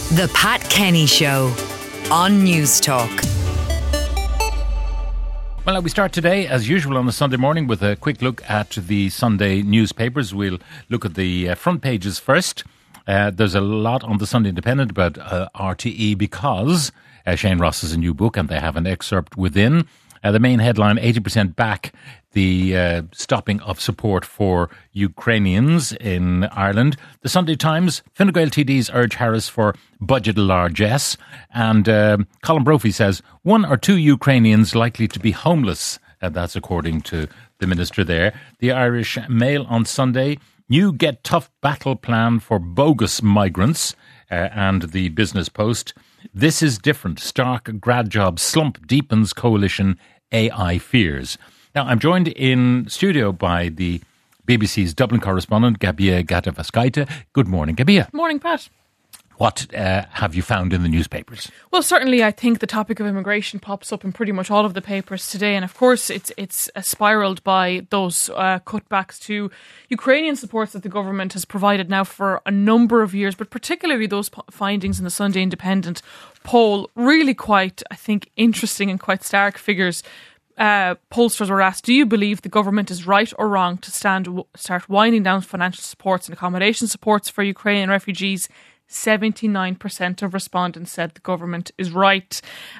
The Pat Kenny Show on News Talk. Well, we start today, as usual, on a Sunday morning with a quick look at the Sunday newspapers. We'll look at the front pages first. There's a lot on the Sunday Independent about RTE because Shane Ross has a new book and they have an excerpt within. The main headline, 80% back the stopping of support for Ukrainians in Ireland. The Sunday Times, Fine Gael TDs urge Harris for budget largesse. And Colin Brophy says 1 or 2 Ukrainians likely to be homeless. That's according to the minister there. The Irish Mail on Sunday, new Get Tough battle plan for bogus migrants. And the Business Post, this is different. Stark grad job slump deepens coalition AI fears. Now, I'm joined in studio by the BBC's Dublin correspondent, Gabia Gatavaskaita. Good morning, Gabia. Morning, Pat. What have you found in the newspapers? Well, certainly I think the topic of immigration pops up in pretty much all of the papers today. And of course, it's spiralled by those cutbacks to Ukrainian supports that the government has provided now for a number of years, but particularly those findings in the Sunday Independent poll, really quite, I think, interesting and quite stark figures. Pollsters were asked, do you believe the government is right or wrong to start winding down financial supports and accommodation supports for Ukrainian refugees? 79% of respondents said the government is right.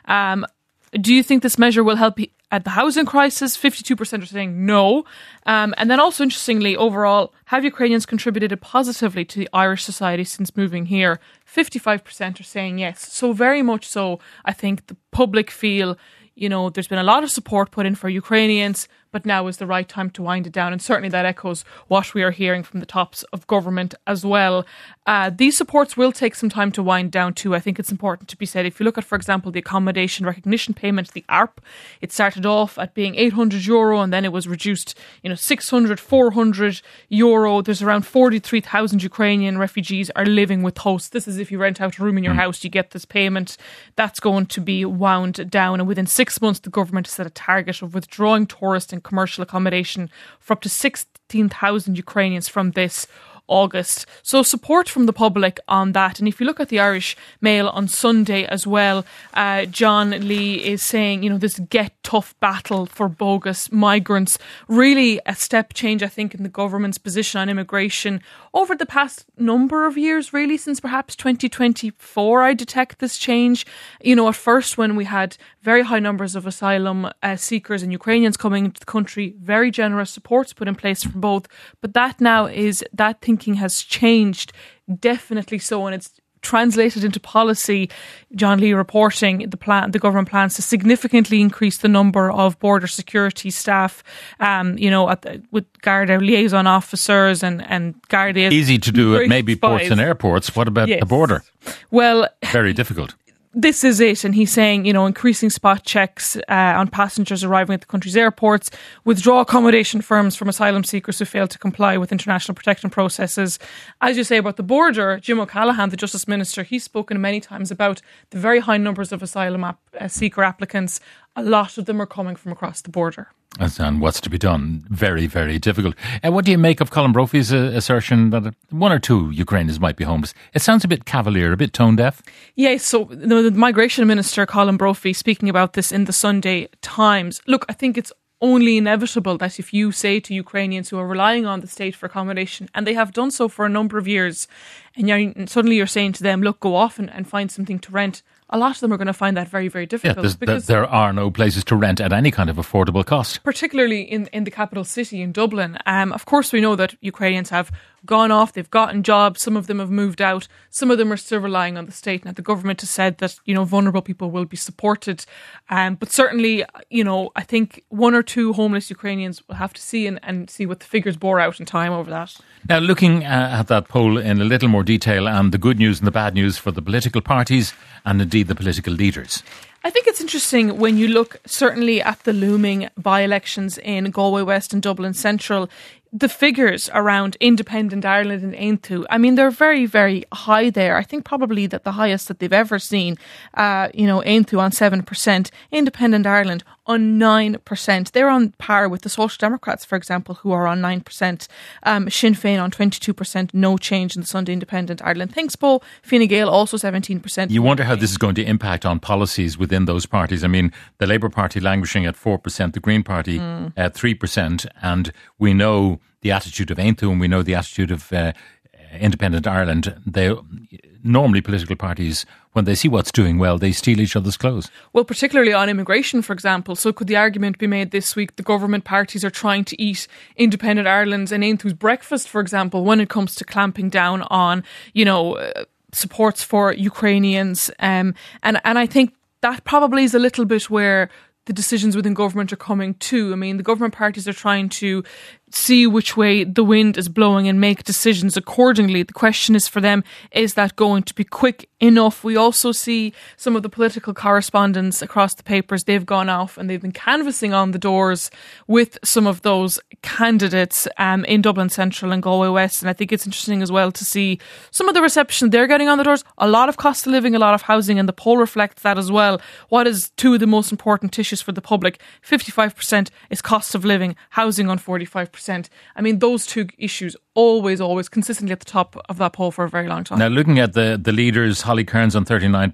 Do you think this measure will help at the housing crisis? 52% are saying no. And then also interestingly, overall, have Ukrainians contributed positively to the Irish society since moving here? 55% are saying yes. So very much so, I think the public feel, you know, there's been a lot of support put in for Ukrainians, but now is the right time to wind it down. And certainly that echoes what we are hearing from the tops of government as well. These supports will take some time to wind down too. I think it's important to be said. If you look at, for example, the accommodation recognition payment, the ARP, it started off at being €800 and then it was reduced, 600, €400. There's around 43,000 Ukrainian refugees are living with hosts. This is if you rent out a room in your house, you get this payment. That's going to be wound down. And within 6 months, the government has set a target of withdrawing tourist and commercial accommodation for up to 16,000 Ukrainians from this August. So support from the public on that. And if you look at the Irish Mail on Sunday as well, John Lee is saying, this Get Tough battle for bogus migrants, really a step change, I think, in the government's position on immigration over the past number of years, really, since perhaps 2024, I detect this change. At first when we had very high numbers of asylum seekers and Ukrainians coming into the country, very generous supports put in place for both. But that thinking has changed, definitely so, and it's translated into policy. John Lee reporting the government plans to significantly increase the number of border security staff, with Garda liaison officers and Garda. Easy to do at maybe ports and airports. What about the border? Well, very difficult. This is it. And he's saying, increasing spot checks on passengers arriving at the country's airports, withdraw accommodation firms from asylum seekers who fail to comply with international protection processes. As you say about the border, Jim O'Callaghan, the Justice Minister, he's spoken many times about the very high numbers of asylum seeker applicants. A lot of them are coming from across the border. And what's to be done? Very, very difficult. And what do you make of Colin Brophy's assertion that 1 or 2 Ukrainians might be homeless? It sounds a bit cavalier, a bit tone deaf. Yes, so the Migration Minister, Colin Brophy, speaking about this in the Sunday Times. Look, I think it's only inevitable that if you say to Ukrainians who are relying on the state for accommodation, and they have done so for a number of years, and suddenly you're saying to them, look, go off and find something to rent, a lot of them are going to find that very, very difficult. Because there are no places to rent at any kind of affordable cost. Particularly in the capital city, in Dublin. Of course, we know that Ukrainians have gone off, they've gotten jobs, some of them have moved out, some of them are still relying on the state. Now, the government has said that, vulnerable people will be supported. But certainly, I think 1 or 2 homeless Ukrainians will have to see and see what the figures bore out in time over that. Now, looking at that poll in a little more detail and the good news and the bad news for the political parties and indeed the political leaders. I think it's interesting when you look certainly at the looming by-elections in Galway West and Dublin Central. The figures around Independent Ireland and Aontú, I mean, they're very, very high there. I think probably that the highest that they've ever seen, Aontú on 7%, Independent Ireland on 9%. They're on par with the Social Democrats, for example, who are on 9%. Sinn Féin on 22%, no change in the Sunday Independent. Ireland Thinks poll, Fine Gael also 17%. You wonder how this is going to impact on policies within those parties. I mean, the Labour Party languishing at 4%, the Green Party at 3%, and we know the attitude of Aontú and we know the attitude of Independent Ireland. Normally political parties, when they see what's doing well, they steal each other's clothes. Well, particularly on immigration, for example. So could the argument be made this week the government parties are trying to eat Independent Ireland's and Aontú's breakfast, for example, when it comes to clamping down on, supports for Ukrainians. And I think that probably is a little bit where the decisions within government are coming to. I mean, the government parties are trying to see which way the wind is blowing and make decisions accordingly. The question is for them, is that going to be quick enough? We also see some of the political correspondents across the papers, they've gone off and they've been canvassing on the doors with some of those candidates in Dublin Central and Galway West. And I think it's interesting as well to see some of the reception they're getting on the doors. A lot of cost of living, a lot of housing, and the poll reflects that as well. What is two of the most important issues for the public? 55% is cost of living, housing on 45%. I mean, those two issues always consistently at the top of that poll for a very long time. Now, looking at the leaders, Holly Kearns on 39%,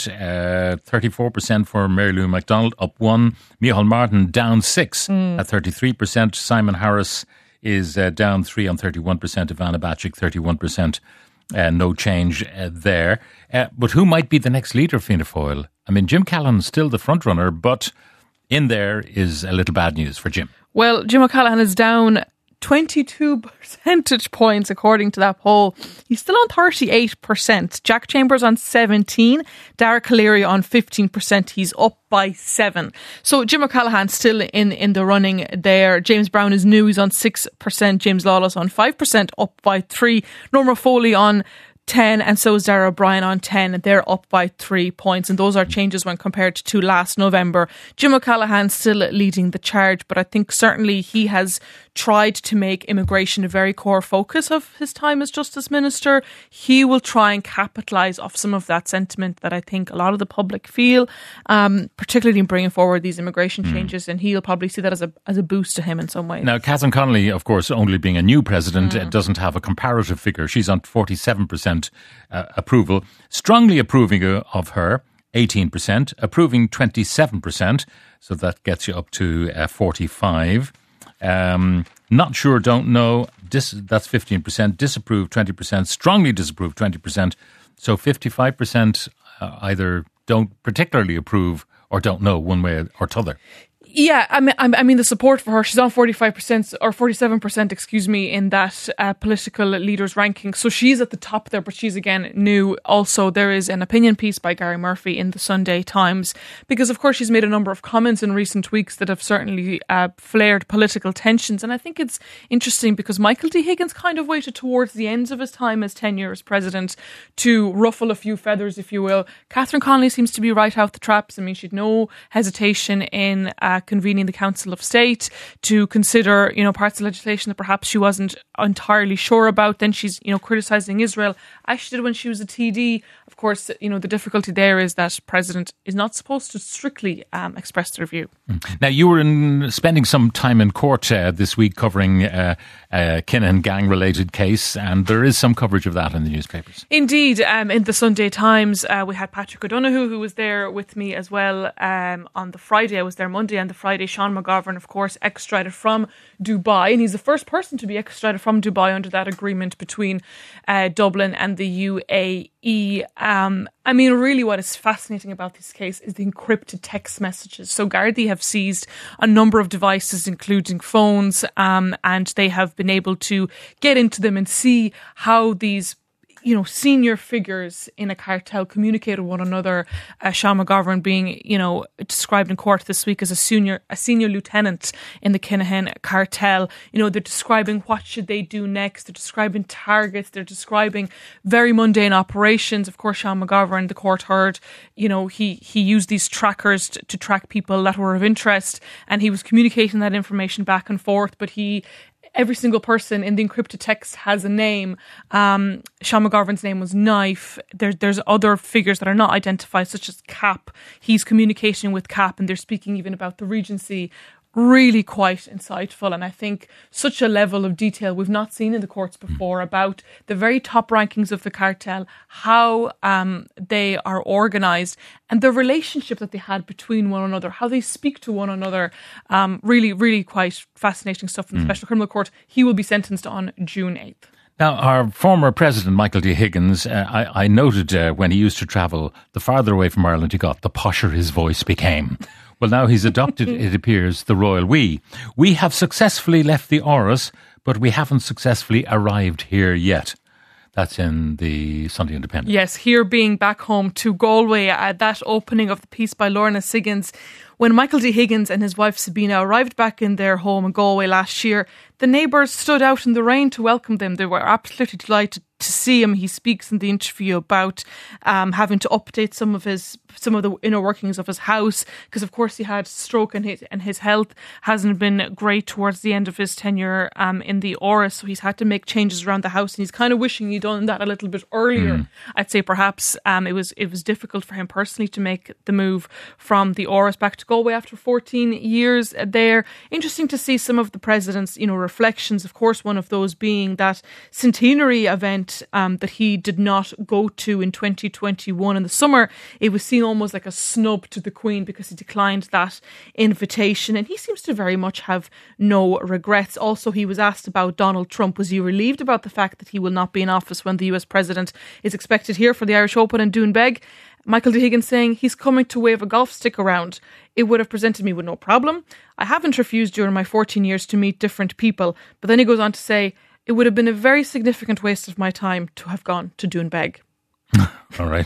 34% for Mary Lou McDonald, up 1. Micheál Martin down 6 at 33%. Simon Harris is down 3 on 31%. Ivana Bacik, 31%. No change there. But who might be the next leader of Fianna Fáil? I mean, Jim Callaghan's still the front runner, but in there is a little bad news for Jim. Well, Jim O'Callaghan is down 22 percentage points according to that poll. He's still on 38%. Jack Chambers on 17%. Dara Calleary on 15%. He's up by 7. So Jim O'Callaghan still in the running there. James Brown is new. He's on 6%. James Lawless on 5%, up by 3. Norma Foley on 10, and so is Dara O'Brien on 10. They're up by 3 points, and those are changes when compared to last November. Jim O'Callaghan still leading the charge, but I think certainly he has tried to make immigration a very core focus of his time as Justice Minister. He will try and capitalise off some of that sentiment that I think a lot of the public feel, particularly in bringing forward these immigration changes, and he'll probably see that as a boost to him in some ways. Now, Catherine Connolly, of course, only being a new president, doesn't have a comparative figure. She's on 47% approval, strongly approving of her, 18%, approving 27%, so that gets you up to 45. Not sure, don't know, that's 15%, disapprove 20%, strongly disapprove 20%, so 55% either don't particularly approve or don't know one way or t'other. Yeah, I mean the support for her, she's on 45% or 47%, excuse me, in that political leaders ranking. So she's at the top there, but she's again new. Also, there is an opinion piece by Gary Murphy in the Sunday Times, because of course she's made a number of comments in recent weeks that have certainly flared political tensions. And I think it's interesting because Michael D. Higgins kind of waited towards the ends of his time as tenure as president to ruffle a few feathers, if you will. Catherine Connolly seems to be right out the traps. I mean, she'd no hesitation in convening the Council of State to consider, parts of legislation that perhaps she wasn't entirely sure about. Then she's, criticising Israel, as she did when she was a TD. Of course, the difficulty there is that President is not supposed to strictly express their view. Now, you were spending some time in court this week covering a Kinahan gang-related case, and there is some coverage of that in the newspapers. Indeed. In the Sunday Times, we had Patrick O'Donoghue, who was there with me as well on the Friday. I was there Monday, and the Friday, Sean McGovern, of course, extradited from Dubai, and he's the first person to be extradited from Dubai under that agreement between Dublin and the UAE. I mean, really what is fascinating about this case is the encrypted text messages. So Gardaí have seized a number of devices, including phones, and they have been able to get into them and see how these senior figures in a cartel communicate with one another. Sean McGovern being, described in court this week as a senior lieutenant in the Kinahan cartel. They're describing what should they do next. They're describing targets. They're describing very mundane operations. Of course, Sean McGovern, the court heard, he used these trackers to track people that were of interest, and he was communicating that information back and forth, but he every single person in the encrypted text has a name. Sean McGovern's name was Knife. There's other figures that are not identified, such as Cap. He's communicating with Cap, and they're speaking even about the Regency. Really quite insightful, and I think such a level of detail we've not seen in the courts before about the very top rankings of the cartel, how they are organised, and the relationship that they had between one another, how they speak to one another. Really, really quite fascinating stuff from the Special Criminal Court. He will be sentenced on June 8th. Now, our former president, Michael D. Higgins, I noted when he used to travel, the farther away from Ireland he got, the posher his voice became. Well, now he's adopted, it appears, the royal we. We have successfully left the Áras, but we haven't successfully arrived here yet. That's in the Sunday Independent. Yes, here being back home to Galway at that opening of the piece by Lorna Siggins. When Michael D. Higgins and his wife Sabina arrived back in their home in Galway last year, the neighbours stood out in the rain to welcome them. They were absolutely delighted to see him. He speaks in the interview about having to update some of the inner workings of his house because, of course, he had stroke and his health hasn't been great towards the end of his tenure in the Áras. So he's had to make changes around the house, and he's kind of wishing he'd done that a little bit earlier. I'd say perhaps it was difficult for him personally to make the move from the Áras back to Galway after 14 years there. Interesting to see some of the president's, reflections. Of course, one of those being that centenary event that he did not go to in 2021 in the summer. It was seen almost like a snub to the Queen because he declined that invitation, and he seems to very much have no regrets. Also, he was asked about Donald Trump. Was he relieved about the fact that he will not be in office when the US president is expected here for the Irish Open in Doonbeg? Michael D. Higgins saying he's coming to wave a golf stick around. It would have presented me with no problem. I haven't refused during my 14 years to meet different people. But then he goes on to say, it would have been a very significant waste of my time to have gone to Doonbeg. All right.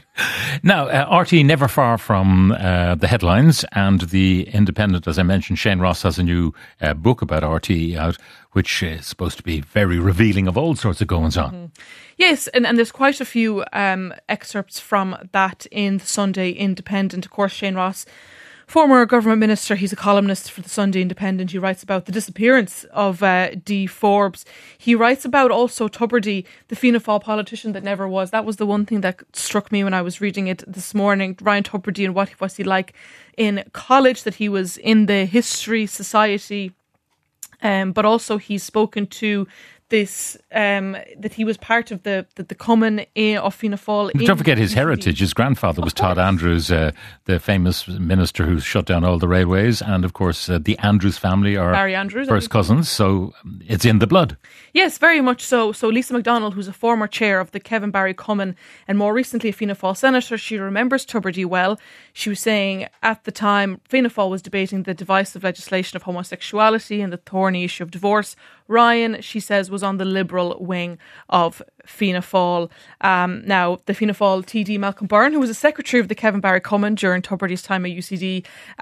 Now, RT never far from the headlines, and the Independent, as I mentioned, Shane Ross has a new book about RT out, which is supposed to be very revealing of all sorts of goings on. Yes, and there's quite a few excerpts from that in the Sunday Independent. Of course, Shane Ross, former government minister, he's a columnist for the Sunday Independent. He writes about the disappearance of Dee Forbes. He writes about also Tubridy, the Fianna Fáil politician that never was. That was the one thing that struck me when I was reading it this morning. Ryan Tubridy, and what was he like in college, that he was in the History Society, but also he's spoken to this, that he was part of the Common of Fianna Fáil. Don't forget his heritage. His grandfather was Todd Andrews, the famous minister who shut down all the railways. And of course, the Andrews family are Barry Andrews, first cousins. So it's in the blood. Yes, very much so. So Lisa MacDonald, who's a former chair of the Kevin Barry Common and more recently a Fianna Fáil senator, she remembers Tubridy well. She was saying at the time Fianna Fáil was debating the divisive legislation of homosexuality and the thorny issue of divorce. Ryan, she says, was on the Liberal wing of Fianna Fáil. Now, the Fianna Fáil TD Malcolm Byrne, who was a secretary of the Kevin Barry Common during Tubridy's time at UCD,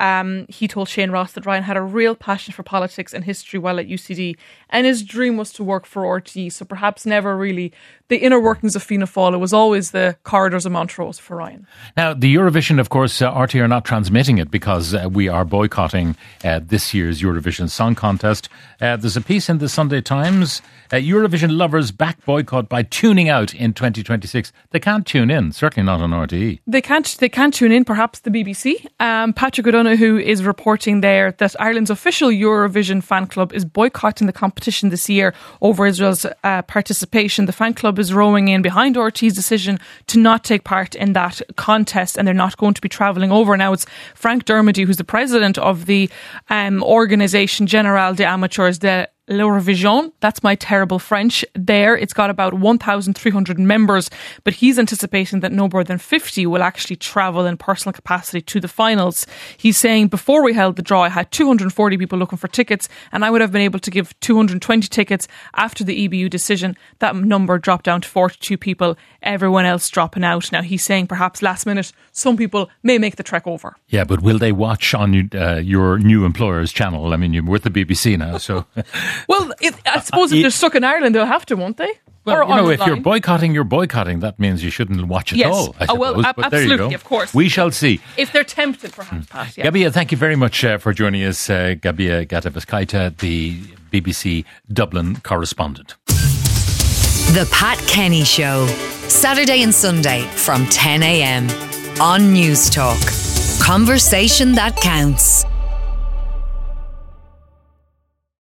he told Shane Ross that Ryan had a real passion for politics and history while at UCD, and his dream was to work for RTE. So perhaps never really the inner workings of Fianna Fáil. It was always the corridors of Montrose for Ryan. Now, the Eurovision, of course, RTE are not transmitting it because we are boycotting this year's Eurovision Song Contest. There's a piece in the Sunday Times, Eurovision lovers back boycott by tuning out in 2026. They can't tune in, certainly not on RTE. They can't tune in, perhaps the BBC. Patrick O'Donoghue is reporting there that Ireland's official Eurovision fan club is boycotting the competition this year over Israel's participation. The fan club is rowing in behind RTE's decision to not take part in that contest, and they're not going to be travelling over. Now, it's Frank Dermody, who's the president of the Organisation Générale des Amateurs de l'Eurovision. That's my terrible French there. It's got about 1,300 members, but he's anticipating that no more than 50 will actually travel in personal capacity to the finals. He's saying, before we held the draw, I had 240 people looking for tickets, and I would have been able to give 220 tickets. After the EBU decision, that number dropped down to 42 people, everyone else dropping out. Now, he's saying perhaps last minute, some people may make the trek over. Yeah, but will they watch on your new employer's channel? I mean, you're with the BBC now, so... Well, I suppose if they're stuck in Ireland, they'll have to, won't they? Well, if you're boycotting, you're boycotting. That means you shouldn't watch at all, I suppose. Well, but there you go. Absolutely, of course. We shall see. If they're tempted, perhaps, Pat. Yeah. Gabia, thank you very much for joining us. Gabia Gataveskaita, the BBC Dublin correspondent. The Pat Kenny Show, Saturday and Sunday from 10 a.m. on News Talk. Conversation that counts.